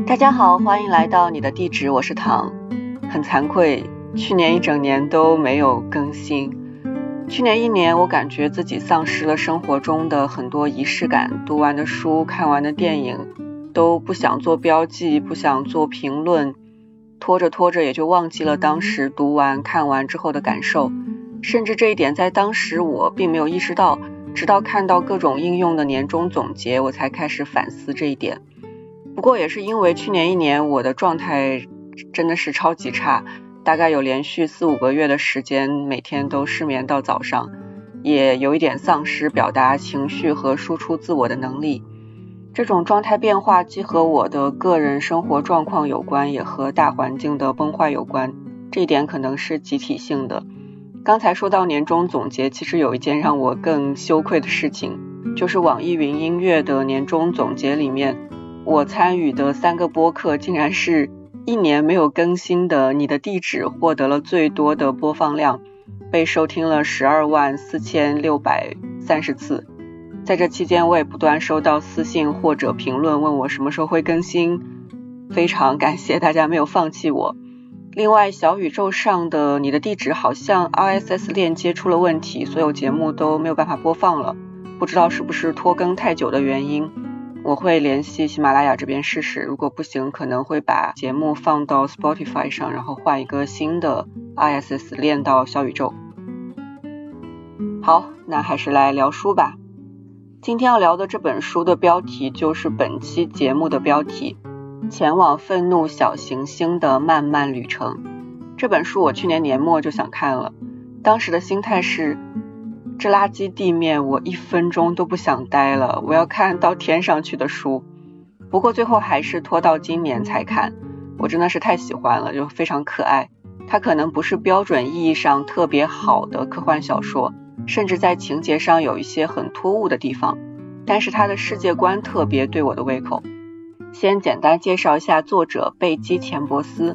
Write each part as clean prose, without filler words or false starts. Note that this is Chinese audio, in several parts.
大家好，欢迎来到你的地址，我是唐。很惭愧，去年一整年都没有更新。去年一年，我感觉自己丧失了生活中的很多仪式感，读完的书、看完的电影，都不想做标记，不想做评论，拖着也就忘记了当时读完、看完之后的感受。甚至这一点在当时我并没有意识到，直到看到各种应用的年终总结，我才开始反思这一点。不过也是因为去年一年我的状态真的是超级差，大概有连续4-5个月的时间每天都失眠到早上，也有一点丧失表达情绪和输出自我的能力。这种状态变化既和我的个人生活状况有关，也和大环境的崩坏有关，这一点可能是集体性的。刚才说到年终总结，其实有一件让我更羞愧的事情，就是网易云音乐的年终总结里面，我参与的3个播客竟然是1年没有更新的你的地址获得了最多的播放量，被收听了124630次。在这期间我也不断收到私信或者评论问我什么时候会更新，非常感谢大家没有放弃我。另外，小宇宙上的你的地址好像 RSS 链接出了问题，所有节目都没有办法播放了，不知道是不是拖更太久的原因。我会联系喜马拉雅这边试试，如果不行可能会把节目放到 Spotify 上，然后换一个新的 RSS 链到小宇宙。好，那还是来聊书吧。今天要聊的这本书的标题就是本期节目的标题，前往愤怒小行星的漫漫旅程。这本书我去年年末就想看了，当时的心态是，这垃圾地面我1分钟都不想待了，我要看到天上去的书。不过最后还是拖到今年才看，我真的是太喜欢了，就非常可爱。它可能不是标准意义上特别好的科幻小说，甚至在情节上有一些很突兀的地方，但是它的世界观特别对我的胃口。先简单介绍一下作者贝基·钱伯斯。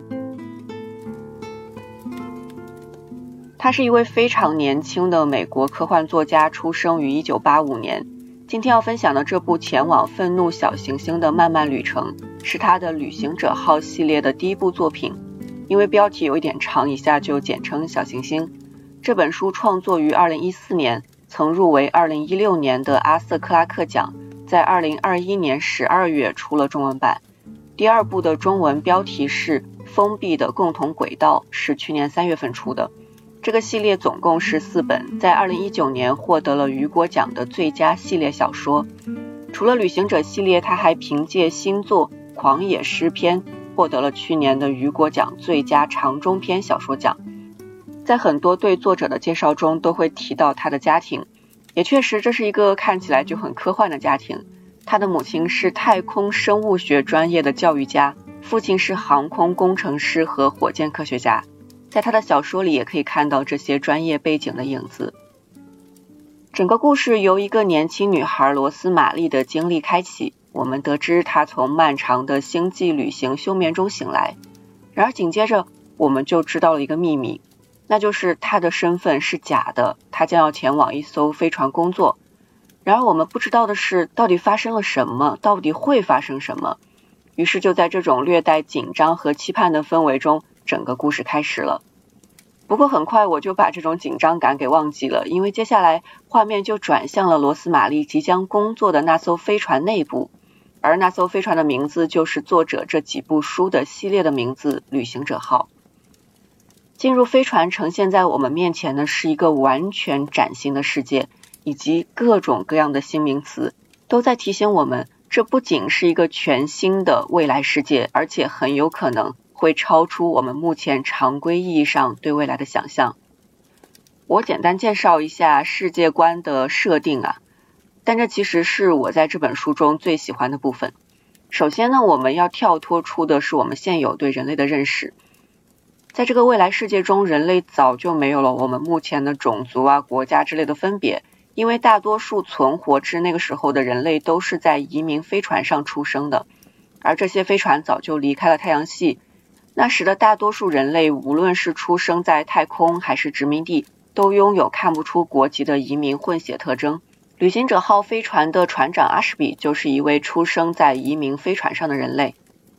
他是一位非常年轻的美国科幻作家，出生于1985年。今天要分享的这部前往愤怒小行星的漫漫旅程，是他的旅行者号系列的第1部作品。因为标题有一点长，以下就简称小行星。这本书创作于2014年，曾入围2016年的阿瑟克拉克奖，在2021年12月出了中文版。第2部的中文标题是封闭的共同轨道，是去年3月份出的。这个系列总共是4本，在2019年获得了雨果奖的最佳系列小说。除了旅行者系列，他还凭借新作《狂野诗篇》获得了去年的雨果奖最佳长中篇小说奖。在很多对作者的介绍中都会提到他的家庭，也确实这是一个看起来就很科幻的家庭。他的母亲是太空生物学专业的教育家，父亲是航空工程师和火箭科学家。在他的小说里也可以看到这些专业背景的影子。整个故事由一个年轻女孩罗斯玛丽的经历开启，我们得知她从漫长的星际旅行休眠中醒来。然而紧接着我们就知道了一个秘密，那就是她的身份是假的，她将要前往一艘飞船工作。然而我们不知道的是，到底发生了什么，到底会发生什么。于是就在这种略带紧张和期盼的氛围中，整个故事开始了。不过很快我就把这种紧张感给忘记了，因为接下来画面就转向了罗斯玛丽即将工作的那艘飞船内部，而那艘飞船的名字就是作者这几部书的系列的名字——旅行者号。进入飞船呈现在我们面前的是一个完全崭新的世界，以及各种各样的新名词，都在提醒我们，这不仅是一个全新的未来世界，而且很有可能会超出我们目前常规意义上对未来的想象。我简单介绍一下世界观的设定但这其实是我在这本书中最喜欢的部分。首先呢，我们要跳脱出的是我们现有对人类的认识。在这个未来世界中，人类早就没有了我们目前的种族国家之类的分别，因为大多数存活至那个时候的人类都是在移民飞船上出生的，而这些飞船早就离开了太阳系。那时的大多数人类，无论是出生在太空还是殖民地，都拥有看不出国籍的移民混血特征。旅行者号飞船的船长阿什比就是一位出生在移民飞船上的人类。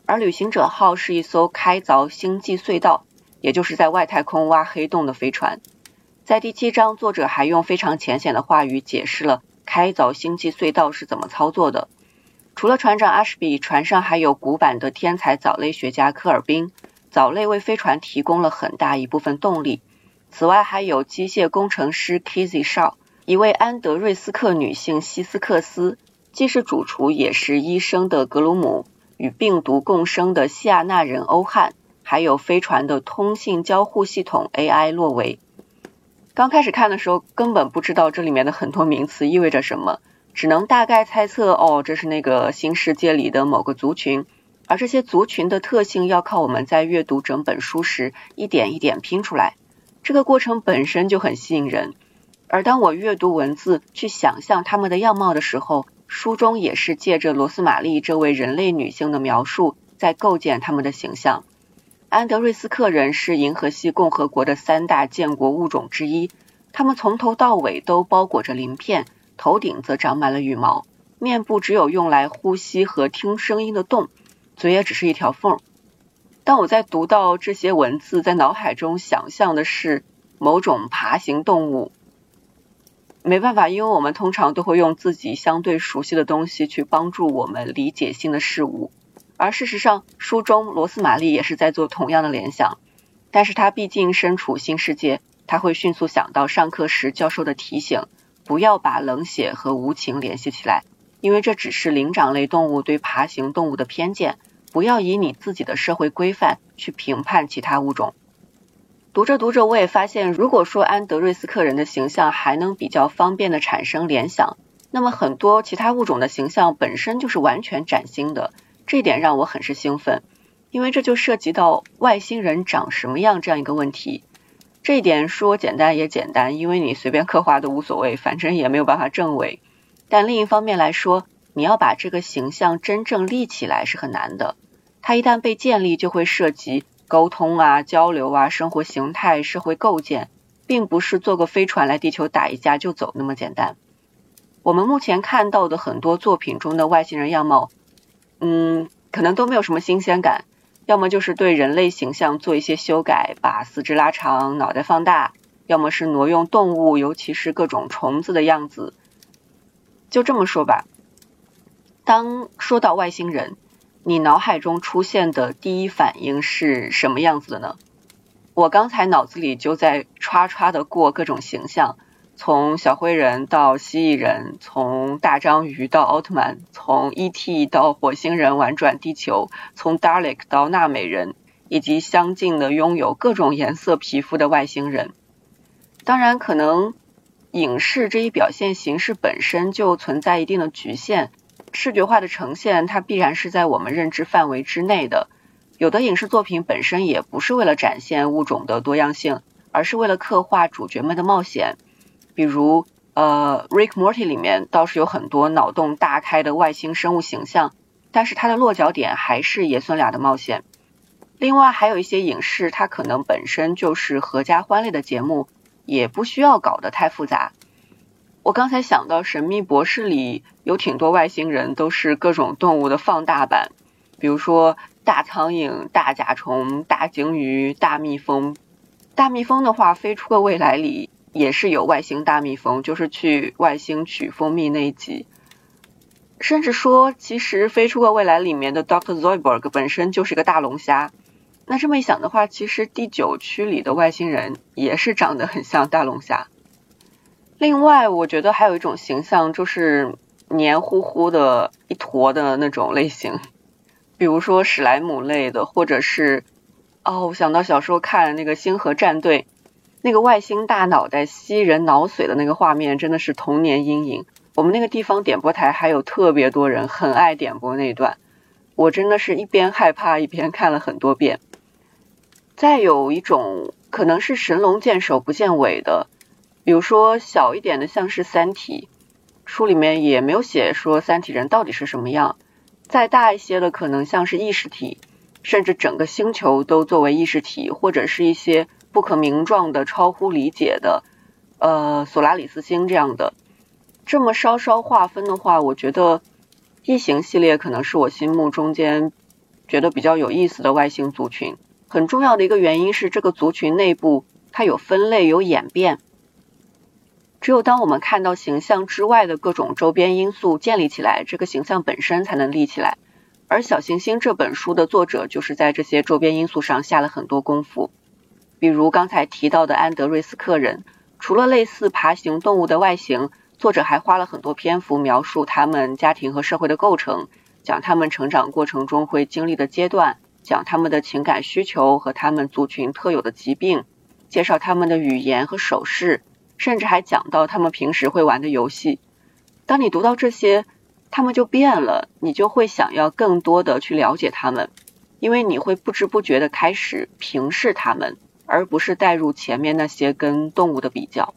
而旅行者号是一艘开凿星际隧道，也就是在外太空挖黑洞的飞船。在第7章，作者还用非常浅显的话语解释了开凿星际隧道是怎么操作的。除了船长阿什比，船上还有古板的天才藻类学家科尔宾，藻类为飞船提供了很大一部分动力。此外还有机械工程师 Kizzy Shaw， 一位安德瑞斯克女性希斯克斯，既是主厨也是医生的格鲁姆，与病毒共生的西亚纳人欧汉，还有飞船的通信交互系统 AI 洛维。刚开始看的时候根本不知道这里面的很多名词意味着什么，只能大概猜测这是那个新世界里的某个族群，而这些族群的特性要靠我们在阅读整本书时一点一点拼出来，这个过程本身就很吸引人。而当我阅读文字去想象他们的样貌的时候，书中也是借着罗斯玛丽这位人类女性的描述在构建他们的形象。安德瑞斯克人是银河系共和国的3大建国物种之一，他们从头到尾都包裹着鳞片，头顶则长满了羽毛，面部只有用来呼吸和听声音的洞，嘴也只是一条缝。当我在读到这些文字，在脑海中想象的是某种爬行动物，没办法，因为我们通常都会用自己相对熟悉的东西去帮助我们理解新的事物，而事实上书中罗斯玛丽也是在做同样的联想，但是她毕竟身处新世界，她会迅速想到上课时教授的提醒，不要把冷血和无情联系起来，因为这只是灵长类动物对爬行动物的偏见，不要以你自己的社会规范去评判其他物种。读着读着我也发现，如果说安德瑞斯克人的形象还能比较方便的产生联想，那么很多其他物种的形象本身就是完全崭新的，这一点让我很是兴奋，因为这就涉及到外星人长什么样这样一个问题。这一点说简单也简单，因为你随便刻画都无所谓，反正也没有办法证伪。但另一方面来说，你要把这个形象真正立起来是很难的，它一旦被建立就会涉及沟通啊、交流啊、生活形态、社会构建，并不是坐个飞船来地球打一架就走那么简单。我们目前看到的很多作品中的外星人样貌，可能都没有什么新鲜感，要么就是对人类形象做一些修改，把四肢拉长、脑袋放大，要么是挪用动物，尤其是各种虫子的样子。就这么说吧，当说到外星人，你脑海中出现的第一反应是什么样子的呢？我刚才脑子里就在刷刷的过各种形象，从小灰人到蜥蜴人，从大章鱼到奥特曼，从 E.T. 到火星人玩转地球，从 Dalek 到纳美人，以及相近的拥有各种颜色皮肤的外星人。当然可能影视这一表现形式本身就存在一定的局限，视觉化的呈现它必然是在我们认知范围之内的。有的影视作品本身也不是为了展现物种的多样性，而是为了刻画主角们的冒险。比如Rick Morty 里面倒是有很多脑洞大开的外星生物形象，但是它的落脚点还是爷孙俩的冒险。另外还有一些影视它可能本身就是合家欢类的节目，也不需要搞得太复杂。我刚才想到神秘博士里有挺多外星人都是各种动物的放大版，比如说大苍蝇、大甲虫、大鲸鱼、大蜜蜂。大蜜蜂的话，飞出个未来里也是有外星大蜜蜂，就是去外星取蜂蜜那一集。甚至说其实飞出个未来里面的 Dr. Zoidberg 本身就是个大龙虾。那这么一想的话，其实第9区里的外星人也是长得很像大龙虾。另外我觉得还有一种形象，就是黏糊糊的一坨的那种类型，比如说史莱姆类的，或者是我想到小时候看那个星河战队，那个外星大脑袋吸人脑髓的那个画面真的是童年阴影。我们那个地方点播台还有特别多人很爱点播那一段，我真的是一边害怕一边看了很多遍。再有一种可能是神龙见首不见尾的，比如说小一点的像是三体，书里面也没有写说三体人到底是什么样。再大一些的可能像是意识体，甚至整个星球都作为意识体，或者是一些不可名状的超乎理解的索拉里斯星这样的。这么稍稍划分的话，我觉得异形系列可能是我心目中间觉得比较有意思的外星族群。很重要的一个原因是这个族群内部它有分类有演变。只有当我们看到形象之外的各种周边因素建立起来，这个形象本身才能立起来。而小行星这本书的作者就是在这些周边因素上下了很多功夫。比如刚才提到的安德瑞斯克人，除了类似爬行动物的外形，作者还花了很多篇幅描述他们家庭和社会的构成，讲他们成长过程中会经历的阶段，讲他们的情感需求和他们族群特有的疾病，介绍他们的语言和手势，甚至还讲到他们平时会玩的游戏。当你读到这些，他们就变了，你就会想要更多的去了解他们，因为你会不知不觉的开始平视他们，而不是带入前面那些跟动物的比较。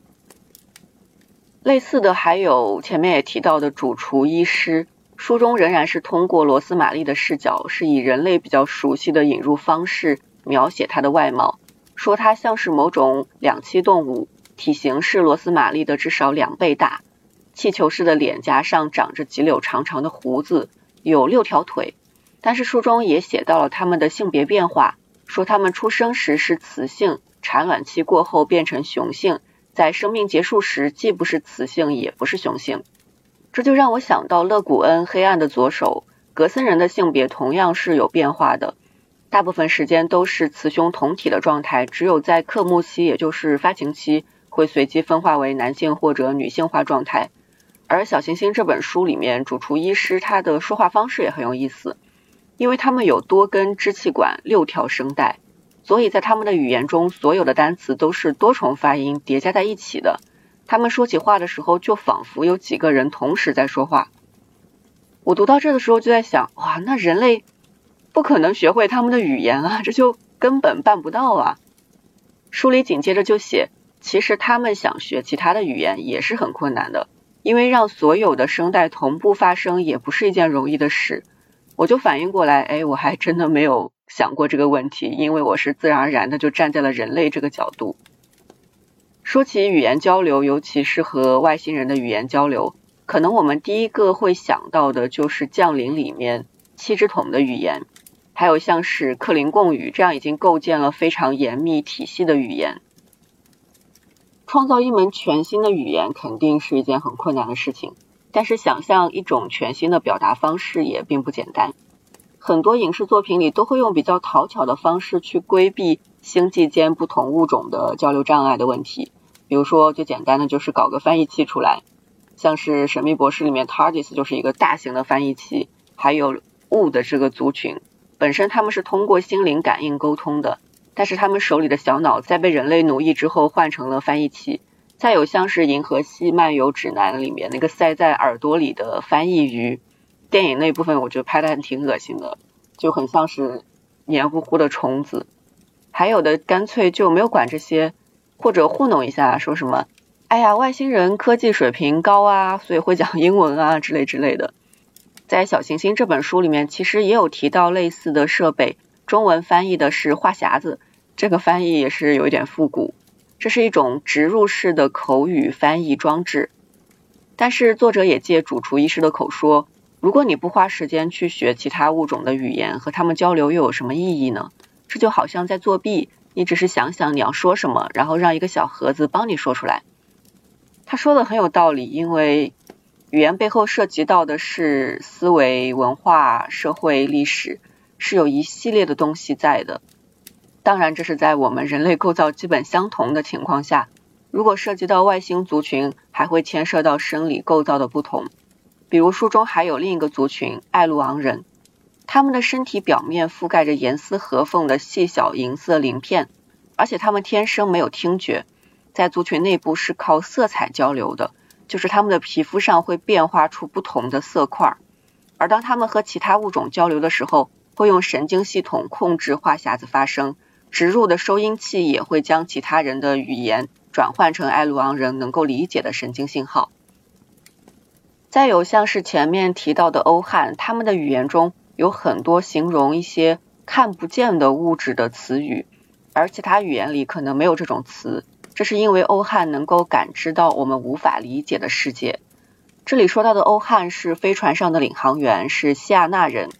类似的还有前面也提到的主厨医师，书中仍然是通过罗斯玛丽的视角，是以人类比较熟悉的引入方式描写他的外貌，说他像是某种两栖动物，体型是罗斯玛丽的至少2倍大，气球式的脸颊上长着几绺长长的胡子，有6条腿。但是书中也写到了他们的性别变化，说他们出生时是雌性，产卵期过后变成雄性，在生命结束时既不是雌性也不是雄性。这就让我想到勒古恩《黑暗的左手》，格森人的性别同样是有变化的，大部分时间都是雌雄同体的状态，只有在克木期，也就是发情期，会随机分化为男性或者女性化状态。而小行星这本书里面，主厨医师他的说话方式也很有意思，因为他们有多根支气管6条声带，所以在他们的语言中，所有的单词都是多重发音叠加在一起的。他们说起话的时候，就仿佛有几个人同时在说话。我读到这的时候就在想，哇，那人类不可能学会他们的语言啊，这就根本办不到啊。书里紧接着就写，其实他们想学其他的语言也是很困难的，因为让所有的声带同步发声也不是一件容易的事。我就反应过来，我还真的没有想过这个问题，因为我是自然而然的就站在了人类这个角度。说起语言交流，尤其是和外星人的语言交流，可能我们第一个会想到的就是降临里面7只桶的语言，还有像是克林贡语，这样已经构建了非常严密体系的语言。创造一门全新的语言肯定是一件很困难的事情，但是想象一种全新的表达方式也并不简单。很多影视作品里都会用比较讨巧的方式去规避星际间不同物种的交流障碍的问题，比如说最简单的就是搞个翻译器出来，像是神秘博士里面 TARDIS 就是一个大型的翻译器，还有雾的这个族群，本身他们是通过心灵感应沟通的，但是他们手里的小脑在被人类奴役之后换成了翻译器。再有像是银河系漫游指南里面那个塞在耳朵里的翻译鱼，电影那部分我觉得拍得还挺恶心的，就很像是黏糊糊的虫子。还有的干脆就没有管这些，或者糊弄一下，说什么哎呀外星人科技水平高啊，所以会讲英文啊之类之类的。在小行星这本书里面其实也有提到类似的设备，中文翻译的是话匣子，这个翻译也是有一点复古，这是一种植入式的口语翻译装置。但是作者也借主厨医师的口说，如果你不花时间去学其他物种的语言，和他们交流又有什么意义呢？这就好像在作弊，你只是想想你要说什么，然后让一个小盒子帮你说出来。他说的很有道理，因为语言背后涉及到的是思维、文化、社会、历史，是有一系列的东西在的。当然这是在我们人类构造基本相同的情况下，如果涉及到外星族群，还会牵涉到生理构造的不同。比如书中还有另一个族群艾鲁昂人，他们的身体表面覆盖着严丝合缝的细小银色鳞片，而且他们天生没有听觉，在族群内部是靠色彩交流的，就是他们的皮肤上会变化出不同的色块，而当他们和其他物种交流的时候，会用神经系统控制话匣子发声，植入的收音器也会将其他人的语言转换成艾鲁昂人能够理解的神经信号。再有像是前面提到的欧汉，他们的语言中有很多形容一些看不见的物质的词语，而其他语言里可能没有这种词，这是因为欧汉能够感知到我们无法理解的世界。这里说到的欧汉是飞船上的领航员，是西亚纳人，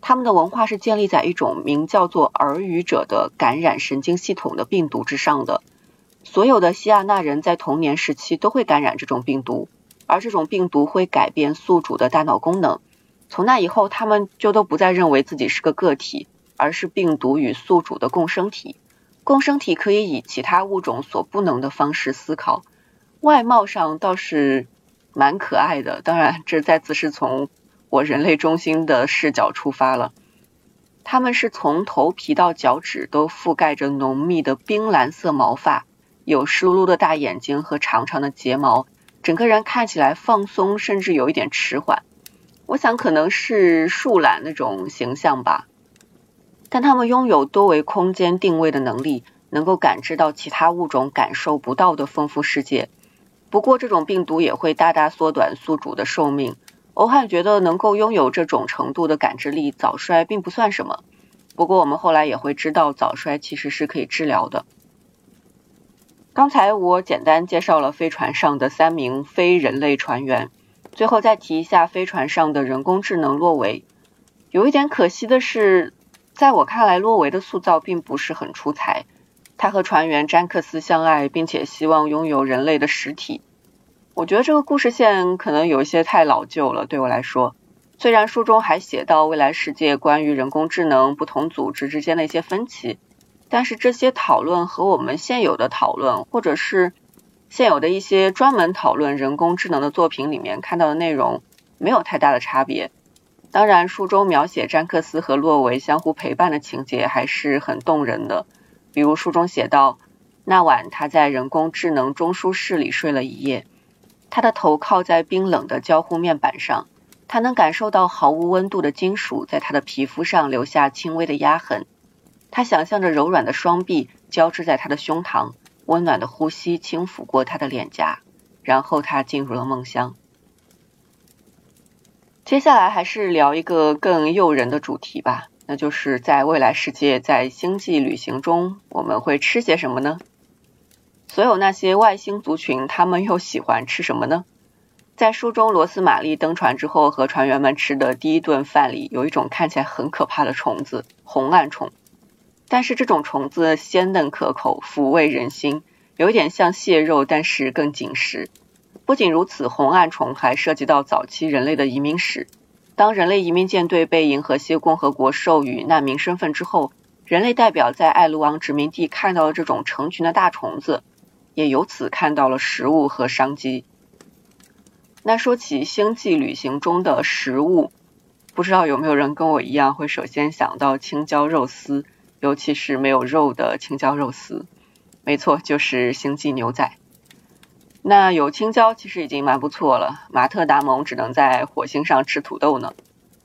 他们的文化是建立在一种名叫做耳语者的感染神经系统的病毒之上的。所有的西亚纳人在童年时期都会感染这种病毒，而这种病毒会改变宿主的大脑功能。从那以后，他们就都不再认为自己是个个体，而是病毒与宿主的共生体。共生体可以以其他物种所不能的方式思考，外貌上倒是蛮可爱的，当然这再次是从我人类中心的视角出发了。他们是从头皮到脚趾都覆盖着浓密的冰蓝色毛发，有湿漉漉的大眼睛和长长的睫毛，整个人看起来放松，甚至有一点迟缓。我想可能是树懒那种形象吧。但他们拥有多维空间定位的能力，能够感知到其他物种感受不到的丰富世界。不过这种病毒也会大大缩短宿主的寿命。欧汉觉得能够拥有这种程度的感知力，早衰并不算什么。不过我们后来也会知道，早衰其实是可以治疗的。刚才我简单介绍了飞船上的3名非人类船员，最后再提一下飞船上的人工智能洛维。有一点可惜的是，在我看来，洛维的塑造并不是很出彩。他和船员詹克斯相爱，并且希望拥有人类的实体。我觉得这个故事线可能有一些太老旧了，对我来说。虽然书中还写到未来世界关于人工智能不同组织之间的一些分歧，但是这些讨论和我们现有的讨论，或者是现有的一些专门讨论人工智能的作品里面看到的内容没有太大的差别。当然，书中描写詹克斯和洛维相互陪伴的情节还是很动人的。比如书中写道，那晚他在人工智能中枢室里睡了一夜，他的头靠在冰冷的交互面板上，他能感受到毫无温度的金属在他的皮肤上留下轻微的压痕。他想象着柔软的双臂交织在他的胸膛，温暖的呼吸轻抚过他的脸颊，然后他进入了梦乡。接下来还是聊一个更诱人的主题吧，那就是在未来世界，在星际旅行中，我们会吃些什么呢？所有那些外星族群，他们又喜欢吃什么呢？在书中，罗斯玛丽登船之后和船员们吃的第一顿饭里，有一种看起来很可怕的虫子——红岸虫。但是这种虫子鲜嫩可口，抚慰人心，有一点像蟹肉，但是更紧实。不仅如此，红岸虫还涉及到早期人类的移民史。当人类移民舰队被银河系共和国授予难民身份之后，人类代表在艾卢王殖民地看到了这种成群的大虫子，也由此看到了食物和商机。那说起星际旅行中的食物，不知道有没有人跟我一样会首先想到青椒肉丝，尤其是没有肉的青椒肉丝。没错，就是星际牛仔。那有青椒其实已经蛮不错了，马特达蒙只能在火星上吃土豆呢。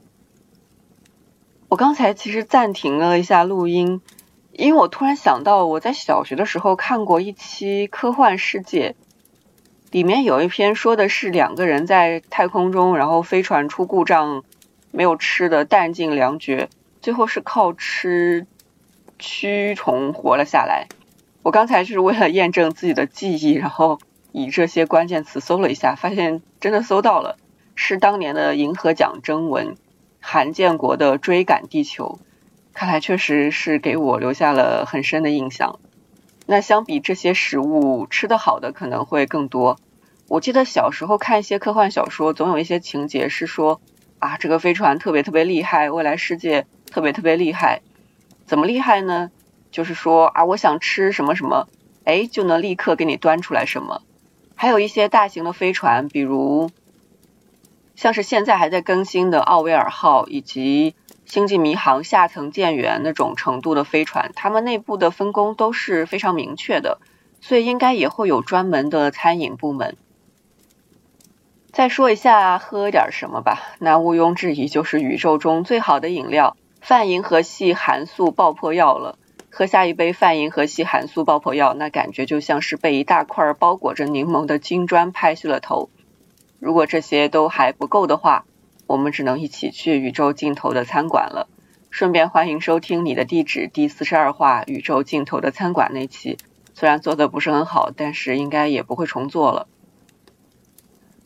我刚才其实暂停了一下录音，因为我突然想到我在小学的时候看过一期科幻世界，里面有一篇说的是2个人在太空中，然后飞船出故障，没有吃的，弹尽粮绝，最后是靠吃蛆虫活了下来。我刚才就是为了验证自己的记忆，然后以这些关键词搜了一下，发现真的搜到了，是当年的银河奖征文，韩建国的《追赶地球》，看来确实是给我留下了很深的印象。那相比这些食物，吃得好的可能会更多。我记得小时候看一些科幻小说，总有一些情节是说啊，这个飞船特别特别厉害，未来世界特别特别厉害。怎么厉害呢？就是说啊，我想吃什么什么，就能立刻给你端出来什么。还有一些大型的飞船，比如像是现在还在更新的奥威尔号以及星际迷航下层舰员那种程度的飞船，他们内部的分工都是非常明确的，所以应该也会有专门的餐饮部门。再说一下喝点什么吧，那毋庸置疑就是宇宙中最好的饮料——泛银河系含素爆破药了。喝下一杯泛银河系含素爆破药，那感觉就像是被一大块包裹着柠檬的金砖拍碎了头。如果这些都还不够的话，我们只能一起去宇宙尽头的餐馆了。顺便欢迎收听你的地址第42话宇宙尽头的餐馆那期，虽然做的不是很好，但是应该也不会重做了。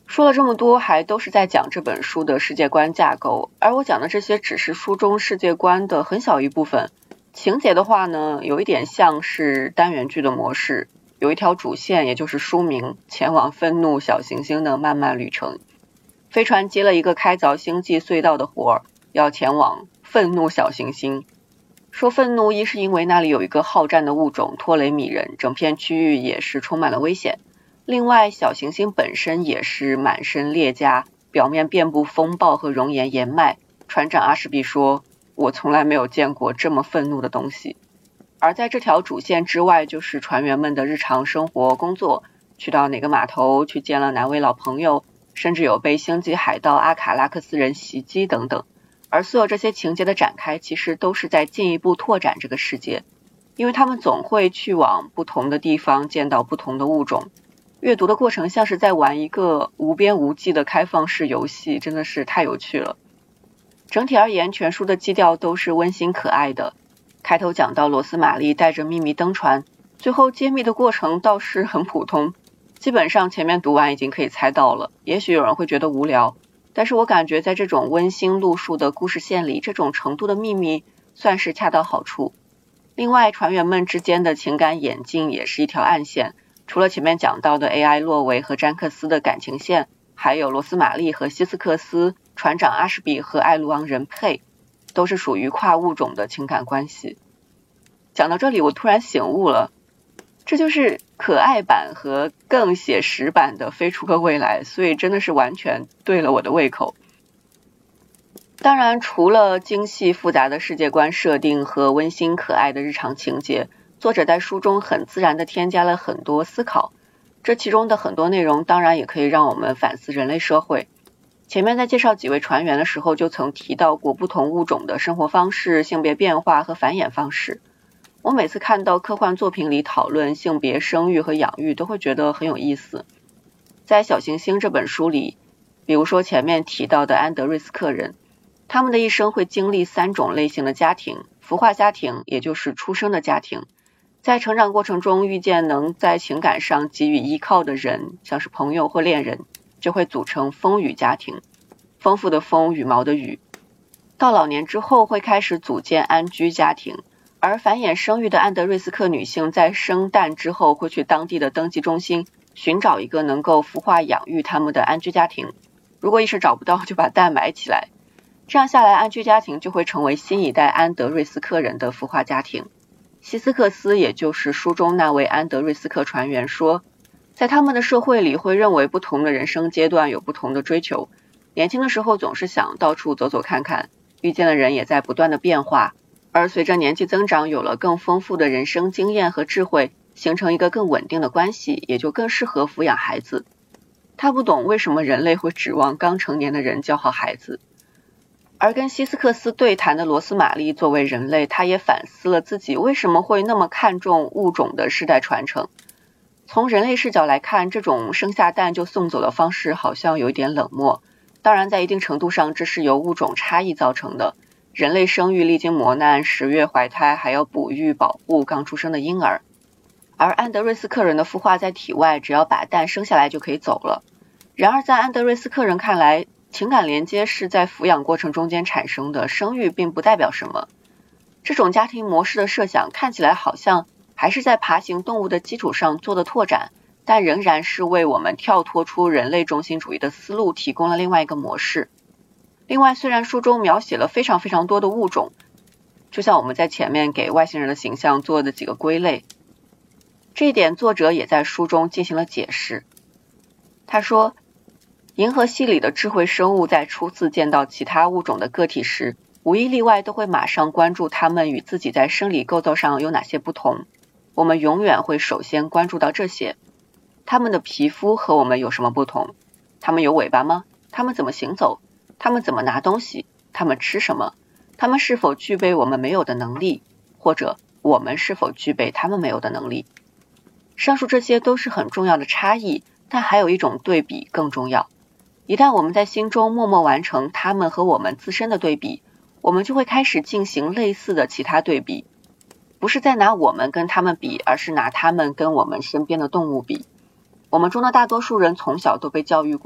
说了这么多，还都是在讲这本书的世界观架构，而我讲的这些只是书中世界观的很小一部分。情节的话呢，有一点像是单元剧的模式，有一条主线，也就是书名前往愤怒小行星的漫漫旅程。飞船接了一个开凿星际隧道的活儿，要前往愤怒小行星。说愤怒一是因为那里有一个好战的物种托雷米人，整片区域也是充满了危险。另外，小行星本身也是满身裂痂，表面遍布风暴和熔岩岩脉。船长阿什比说，我从来没有见过这么愤怒的东西。而在这条主线之外，就是船员们的日常生活工作，去到哪个码头，去见了哪位老朋友，甚至有被星际海盗阿卡拉克斯人袭击等等。而所有这些情节的展开，其实都是在进一步拓展这个世界，因为他们总会去往不同的地方，见到不同的物种。阅读的过程像是在玩一个无边无际的开放式游戏，真的是太有趣了。整体而言，全书的基调都是温馨可爱的。开头讲到罗斯玛丽带着秘密登船，最后揭秘的过程倒是很普通，基本上前面读完已经可以猜到了。也许有人会觉得无聊，但是我感觉在这种温馨路数的故事线里，这种程度的秘密算是恰到好处。另外，船员们之间的情感演进也是一条暗线，除了前面讲到的 AI 洛维和詹克斯的感情线，还有罗斯玛丽和希斯克斯、船长阿什比和艾卢昂人佩，都是属于跨物种的情感关系。讲到这里，我突然醒悟了，这就是可爱版和更写实版的飞出个未来，所以真的是完全对了我的胃口。当然，除了精细复杂的世界观设定和温馨可爱的日常情节，作者在书中很自然地添加了很多思考，这其中的很多内容当然也可以让我们反思人类社会。前面在介绍几位船员的时候就曾提到过不同物种的生活方式、性别变化和繁衍方式。我每次看到科幻作品里讨论性别生育和养育都会觉得很有意思。在小行星这本书里，比如说前面提到的安德瑞斯克人，他们的一生会经历3种类型的家庭，孵化家庭，也就是出生的家庭。在成长过程中遇见能在情感上给予依靠的人，像是朋友或恋人，就会组成风雨家庭，丰富的丰，羽毛的羽。到老年之后会开始组建安居家庭，而繁衍生育的安德瑞斯克女性在生蛋之后会去当地的登记中心寻找一个能够孵化养育他们的安居家庭，如果一时找不到就把蛋埋起来，这样下来安居家庭就会成为新一代安德瑞斯克人的孵化家庭。希斯克斯，也就是书中那位安德瑞斯克船员说，在他们的社会里会认为不同的人生阶段有不同的追求，年轻的时候总是想到处走走看看，遇见的人也在不断的变化，而随着年纪增长，有了更丰富的人生经验和智慧，形成一个更稳定的关系，也就更适合抚养孩子。他不懂为什么人类会指望刚成年的人教好孩子。而跟希斯克斯对谈的罗斯玛丽作为人类，她也反思了自己为什么会那么看重物种的世代传承。从人类视角来看，这种生下蛋就送走的方式好像有一点冷漠，当然在一定程度上这是由物种差异造成的。人类生育历经磨难，10月怀胎，还要哺育保护刚出生的婴儿，而安德瑞斯克人的孵化在体外，只要把蛋生下来就可以走了。然而在安德瑞斯克人看来，情感连接是在抚养过程中间产生的，生育并不代表什么。这种家庭模式的设想看起来好像还是在爬行动物的基础上做的拓展，但仍然是为我们跳脱出人类中心主义的思路提供了另外一个模式。另外，虽然书中描写了非常非常多的物种，就像我们在前面给外星人的形象做的几个归类，这一点作者也在书中进行了解释。他说，银河系里的智慧生物在初次见到其他物种的个体时，无一例外都会马上关注它们与自己在生理构造上有哪些不同。我们永远会首先关注到这些。它们的皮肤和我们有什么不同？它们有尾巴吗？它们怎么行走？它们怎么拿东西？它们吃什么？它们是否具备我们没有的能力？或者我们是否具备它们没有的能力？上述这些都是很重要的差异，但还有一种对比更重要。一旦我们在心中默默完成它们和我们自身的对比，我们就会开始进行类似的其他对比，不是在拿我们跟它们比，而是拿它们跟我们身边的动物比。我们中的大多数人从小都被教育过，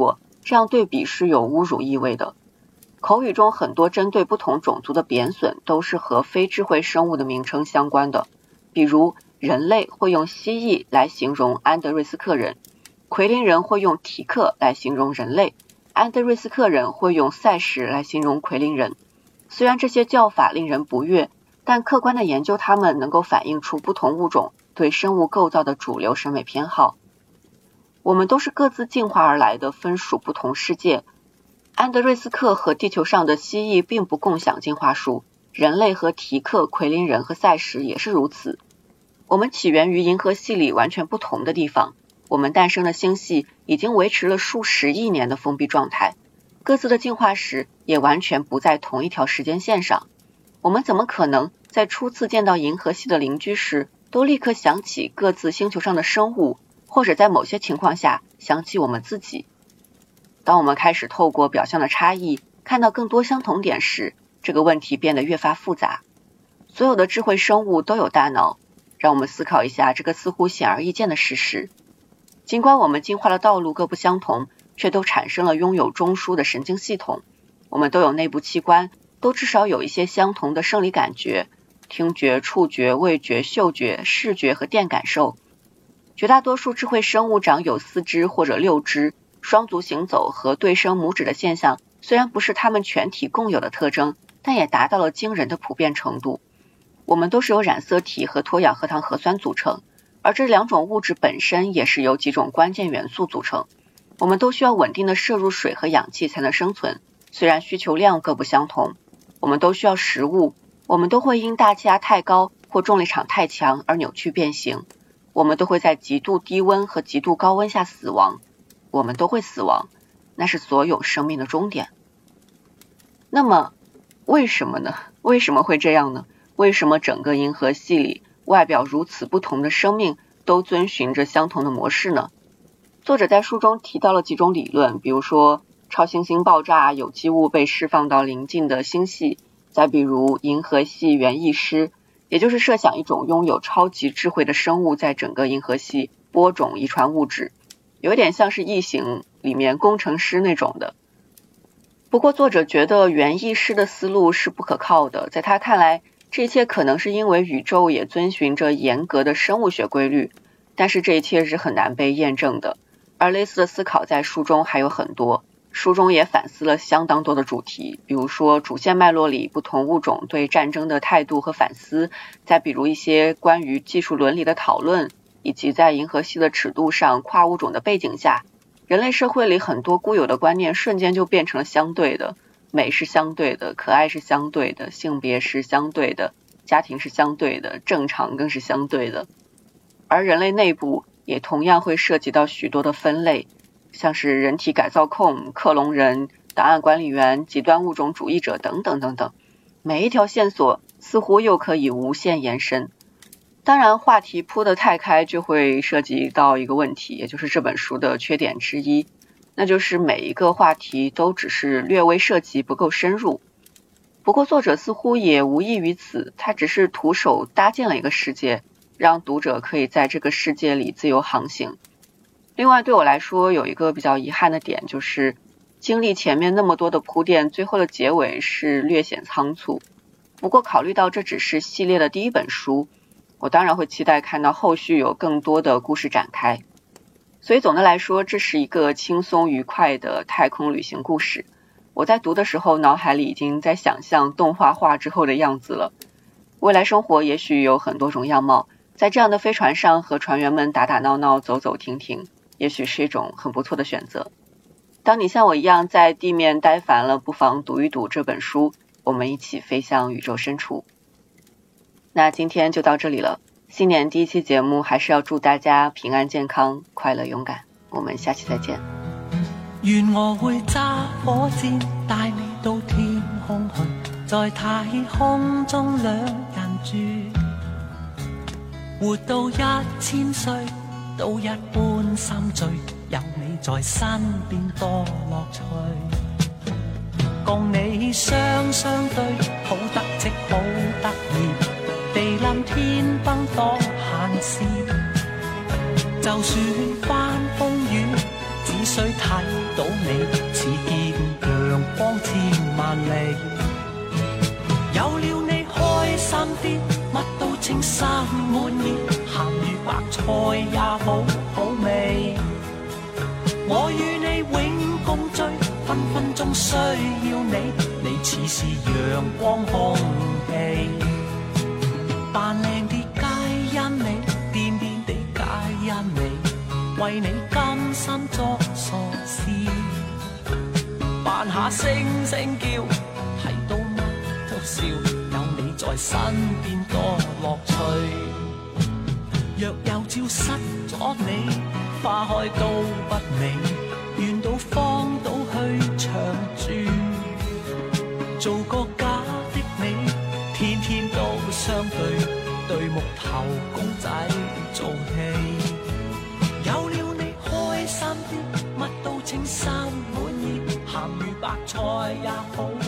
这样对比是有侮辱意味的。口语中很多针对不同种族的贬损都是和非智慧生物的名称相关的，比如人类会用蜥蜴来形容安德瑞斯克人，奎林人会用提克来形容人类，安德瑞斯克人会用赛什来形容奎林人。虽然这些叫法令人不悦，但客观的研究它们能够反映出不同物种对生物构造的主流审美偏好。我们都是各自进化而来的分属不同世界，安德瑞斯克和地球上的蜥蜴并不共享进化树，人类和提克、奎林人和赛什也是如此。我们起源于银河系里完全不同的地方，我们诞生的星系已经维持了数十亿年的封闭状态，各自的进化史也完全不在同一条时间线上。我们怎么可能在初次见到银河系的邻居时都立刻想起各自星球上的生物，或者在某些情况下想起我们自己？当我们开始透过表象的差异看到更多相同点时，这个问题变得越发复杂。所有的智慧生物都有大脑，让我们思考一下这个似乎显而易见的事实。尽管我们进化的道路各不相同，却都产生了拥有中枢的神经系统。我们都有内部器官，都至少有一些相同的生理感觉，听觉、触觉、味觉、嗅觉、视觉和电感受。绝大多数智慧生物长有4肢或者6肢，双足行走和对生拇指的现象虽然不是它们全体共有的特征，但也达到了惊人的普遍程度。我们都是由染色体和脱氧核糖核酸组成，而这2种物质本身也是由几种关键元素组成。我们都需要稳定的摄入水和氧气才能生存，虽然需求量各不相同。我们都需要食物，我们都会因大气压太高或重力场太强而扭曲变形。我们都会在极度低温和极度高温下死亡。我们都会死亡，那是所有生命的终点。那么为什么呢？为什么会这样呢？为什么整个银河系里外表如此不同的生命都遵循着相同的模式呢？作者在书中提到了几种理论，比如说超新星爆炸，有机物被释放到邻近的星系，再比如银河系园艺师，也就是设想一种拥有超级智慧的生物在整个银河系播种遗传物质，有点像是异形里面工程师那种的。不过作者觉得园艺师的思路是不可靠的，在他看来，这一切可能是因为宇宙也遵循着严格的生物学规律，但是这一切是很难被验证的。而类似的思考在书中还有很多，书中也反思了相当多的主题，比如说主线脉络里不同物种对战争的态度和反思，再比如一些关于技术伦理的讨论，以及在银河系的尺度上跨物种的背景下，人类社会里很多固有的观念瞬间就变成了相对的，美是相对的，可爱是相对的，性别是相对的，家庭是相对的，正常更是相对的。而人类内部也同样会涉及到许多的分类，像是人体改造控、克隆人、档案管理员、极端物种主义者等等等等，每一条线索似乎又可以无限延伸。当然话题铺得太开就会涉及到一个问题，也就是这本书的缺点之一，那就是每一个话题都只是略微涉及，不够深入。不过作者似乎也无异于此，他只是徒手搭建了一个世界，让读者可以在这个世界里自由航行。另外对我来说有一个比较遗憾的点，就是经历前面那么多的铺垫，最后的结尾是略显仓促。不过考虑到这只是系列的第1本书，我当然会期待看到后续有更多的故事展开。所以总的来说，这是一个轻松愉快的太空旅行故事。我在读的时候，脑海里已经在想象动画化之后的样子了。未来生活也许有很多种样貌，在这样的飞船上和船员们打打闹闹、走走停停，也许是一种很不错的选择。当你像我一样在地面待烦了，不妨读一读这本书，我们一起飞向宇宙深处。那今天就到这里了，新年第1期节目还是要祝大家平安健康、快乐勇敢，我们下期再见。 願我會揸火箭帶你到天空去，在太空中兩人住，活到1000歲都一般心醉，有你在身邊多樂趣，共你雙雙對，好得戚好得意，地冧天崩多閒事，就算翻風雨，只須睇到你，似見陽光千萬里。有了你開心啲，乜都稱心滿意，鹹魚白菜也好好味。我與你永共聚，分分鐘需要你，你似是陽光空氣。扮靚啲皆因你，癲癲地皆因你，為你甘心作傻事。扮下聲聲叫，睇到乜都笑，有你在身邊多樂趣。若有朝失咗你，花開都不美，願到荒島去長住，做個假的你，天天都相對，對木頭公仔做戲。有了你開心啲，乜都稱心滿意，鹹魚白菜也好